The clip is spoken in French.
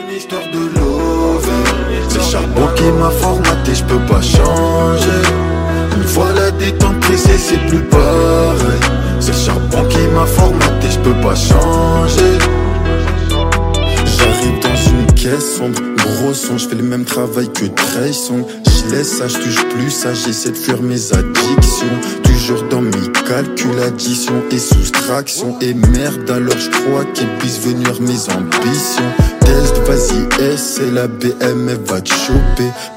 une histoire de love. C'est le charbon qui m'a formaté, je peux pas changer. Une fois la détente pressée, c'est plus pareil. C'est le charbon qui m'a formaté, je peux pas changer. J'arrive dans une caisse sombre, gros son, je fais le même travail que Trey Songz. Je laisse ça, je touche plus ça, j'essaie de fuir mes addictions. Toujours dans mes calculs, addition et soustraction. Et merde, alors je crois qu'ils puissent venir mes ambitions. Test, vas-y, essaie la BM, elle va te choper.